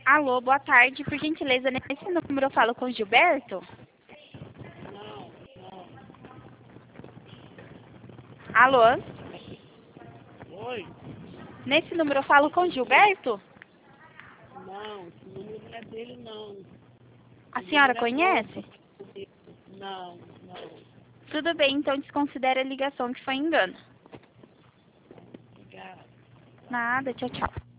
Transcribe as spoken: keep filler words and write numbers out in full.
Alô, boa tarde. Por gentileza, nesse número eu falo com o Gilberto? Não, não. Alô? Oi? Nesse número eu falo com o Gilberto? Não, esse número não é dele, não. A O senhora número é conhece? novo. Não, não. Tudo bem, então desconsidere a ligação que foi engano. Obrigada. Nada, tchau, tchau.